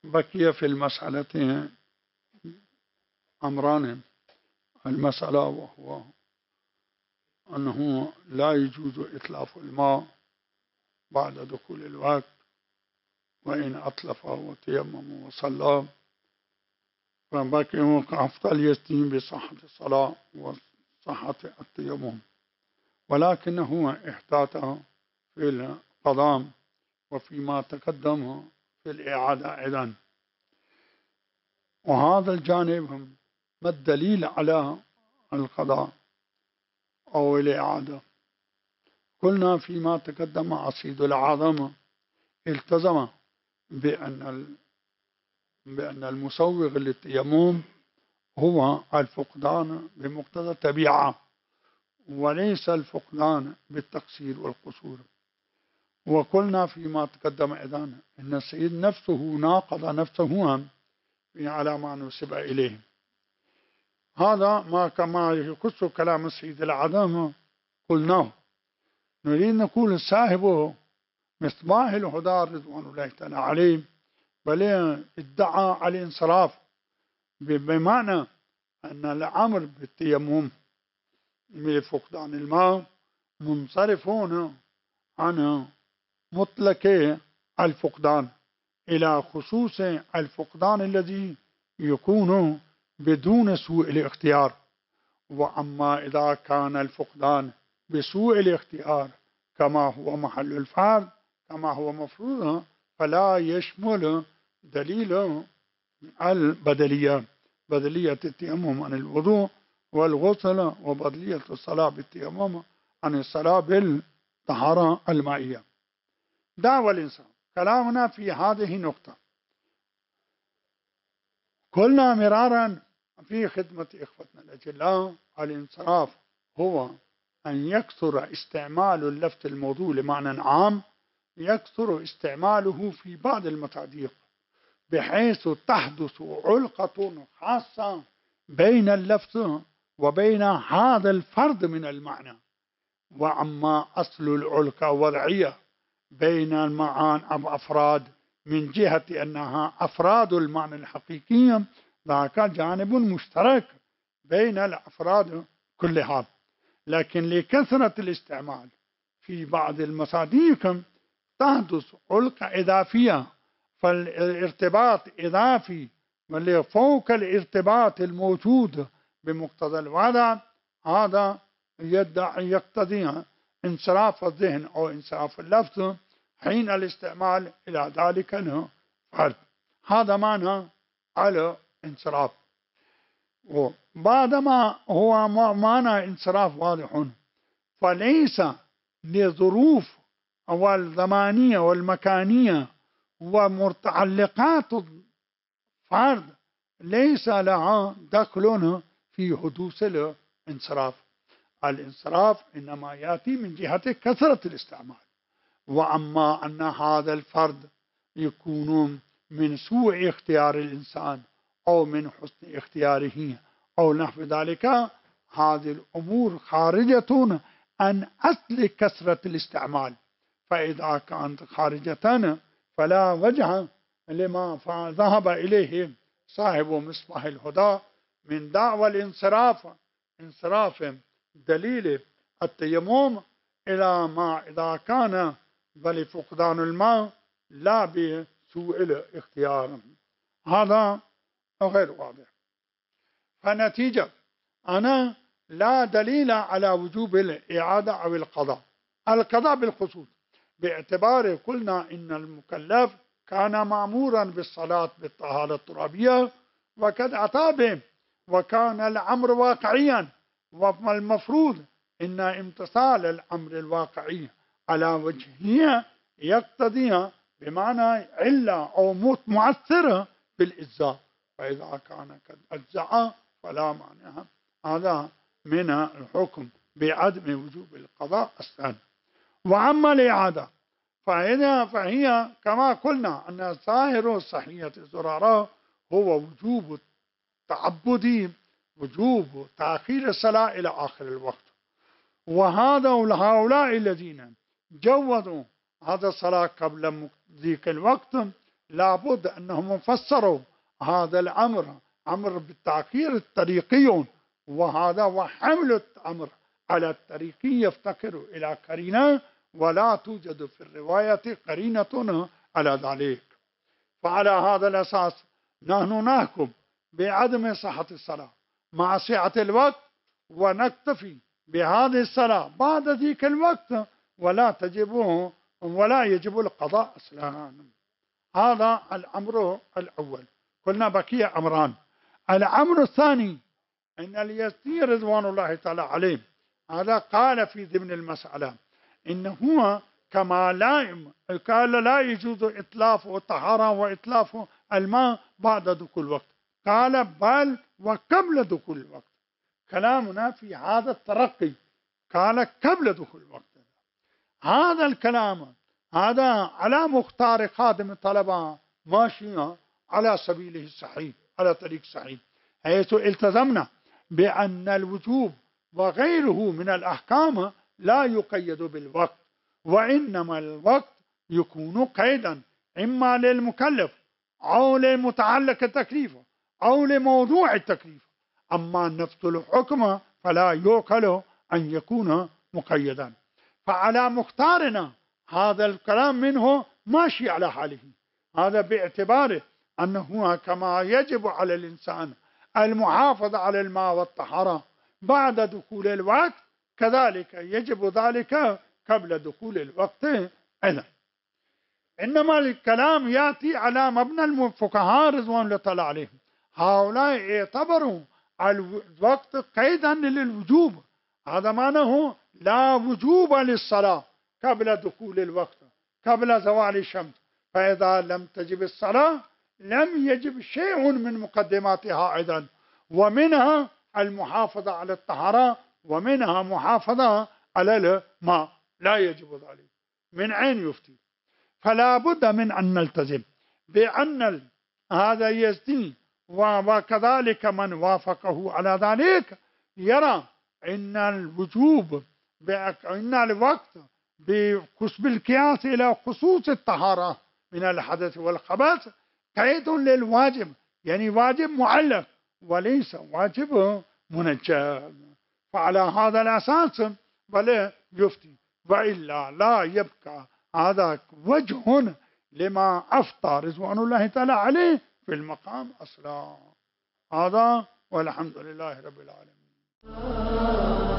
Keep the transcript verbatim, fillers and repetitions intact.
بقي في المسألة أمران. المسألة وهو أنه لا يجوز إتلاف الماء بعد دخول الوقت، وإن أتلفه وتيمم وصلى فبقي أفضل يستين بصحة الصلاة وصحة التيمم، ولكنه احتاط في القضاء وفيما تقدم في الإعادة أيضا. وهذا الجانب ما الدليل على القضاء أو الإعادة؟ قلنا فيما تقدم عصيد الأعظم التزم بأن بأن المسوغ للتيمم هو الفقدان بمقتضى الطبيعة، وليس الفقدان بالتقصير والقصور. وقلنا فيما تقدم أيضا أن السيد نفسه ناقض نفسه على ما نسب إليه. هذا ما كما يخص كلام السيد العدم قلناه. نريد نقول صاحبه مصباح الهدى رضوان الله تعالى عليه بل ادعى على الانصراف، بمعنى أن الأمر بالتيمم من فقدان الماء منصرفون عن مطلق الفقدان إلى خصوص الفقدان الذي يكون بدون سوء الاختيار. وأما إذا كان الفقدان بسوء الاختيار كما هو محل الفرض كما هو مفروض فلا يشمل دليل البدلية، بدلية التيمم عن الوضوء والغسل، وبدلية الصلاة بالتيمم عن الصلاة بالطهارة المائية. دعوى الإنسان كلامنا في هذه النقطة. قلنا مرارا في خدمة إخوتنا الأجلاء الانصراف هو أن يكثر استعمال اللفظ الموضوع لمعنى عام، يكثر استعماله في بعض المصادق بحيث تحدث علقة خاصة بين اللفظ وبين هذا الفرد من المعنى. وأما أصل العلقة وضعية بين المعان أو أفراد من جهة أنها أفراد المعنى الحقيقي، ذاك جانب مشترك بين الأفراد كلها، لكن لكثرة الاستعمال في بعض المصادق تحدث علقة إضافية، فالارتباط إضافي واللي فوق الارتباط الموجود بمقتضى الوضع، هذا يدعي يقتضي انصراف الذهن أو انصراف اللفظ حين الاستعمال إلى ذلك الفرد. هذا معنى على انصراف. وبعدما هو معنى انصراف واضح، فليس لظروف والزمانية والمكانية ومتعلقات الفرد ليس لها دخل في حدوث الانصراف. الانصراف إنما يأتي من جهة كثرة الاستعمال. وأما أن هذا الفرد يكون من سوء اختيار الإنسان أو من حسن اختياره أو نحو ذلك، هذه الأمور خارجة عن أصل كثرة الاستعمال. فإذا كانت خارجة فلا وجه لما ذهب إليه صاحب مصباح الهدى من دعوى الانصراف، انصراف دليل التيمم إلى ما إذا كان بل فقدان الماء لا بسوء الاختيار. هذا غير واضح. فنتيجة أنا لا دليل على وجوب الإعادة أو القضاء. القضاء بالخصوص باعتبار قلنا إن المكلف كان مأمورا بالصلاة بالطهارة الترابية وقد أتى به وكان الأمر واقعيا، والمفروض إن امتثال الأمر الواقعي على وجهه يقتضي بمعنى علة أو مؤثرة بالإجزاء، فإذا كان قد أجزأ فلا مانع. هذا من الحكم بعدم وجوب القضاء الثاني. وأما الإعادة فهي, فهي كما قلنا أن ظاهر صحية الزرارة هو وجوب التعبد، وجوب تأخير الصلاة إلى آخر الوقت. وهذا هؤلاء الذين جوزوا هذا الصلاة قبل ذيك الوقت لابد أنهم فسروا هذا الأمر أمر بالتأخير الطريقي، وهذا وحمل الأمر على الطريقي يفتقر إلى قرينة، ولا توجد في الرواية قرينة على ذلك. فعلى هذا الأساس نحن نحكم بعدم صحة الصلاة مع سعة الوقت، ونكتفي بهذه الصلاة بعد ذيك الوقت، ولا تجب ولا يجب القضاء أصلا. هذا الأمر الأول. قلنا بقي أمران. الأمر الثاني أن اليزدي رضوان الله تعالى عليه هذا قال في ضمن المسألة إن هو كما لا قال لا يجوز إتلاف الطهارة وإتلاف الماء بعد دخول الوقت، قال بل وقبل دخول الوقت. كلامنا في هذا الترقي قال قبل دخول الوقت. هذا الكلام هذا على مختار خادم الطلبة ماشية على سبيله الصحيح، على طريق صحيح، حيث التزمنا بأن الوجوب وغيره من الأحكام لا يقيد بالوقت، وإنما الوقت يكون قيدا إما للمكلف أو للمتعلق التكليف أو لموضوع التكليف. أما نفس الحكم فلا يوكل أن يكون مقيدا. فعلى مختارنا هذا الكلام منه ماشي على حاله، هذا باعتباره أنه كما يجب على الإنسان المحافظة على الماء والطهارة بعد دخول الوقت، كذلك يجب ذلك قبل دخول الوقت أيضا. إنما الكلام يأتي على مبنى الفقهاء رضوان الله تعالى عليهم. هؤلاء اعتبروا الوقت قيدا للوجوب، هذا معناه لا وجوب للصلاة قبل دخول الوقت، قبل زوال الشمس، فإذا لم تجب الصلاة لم يجب شيء من مقدماتها أيضا، ومنها المحافظة على الطهارة، ومنها محافظة على الماء، لا يجب ذلك. من أين يفتي؟ فلا بد من أن نلتزم بأن هذا يزدي وكذلك من وافقه على ذلك يرى إن الوجوب بأن الوقت بالقياس إلى خصوص الطهارة من الحدث والخبث قيد للواجب، يعني واجب معلق وليس واجب منجز. فعلى هذا الأساس بل يفتي، وإلا لا يبقى هذا وجه لما أفتى رضوان الله تعالى عليه في المقام أصلا. هذا والحمد لله رب العالمين.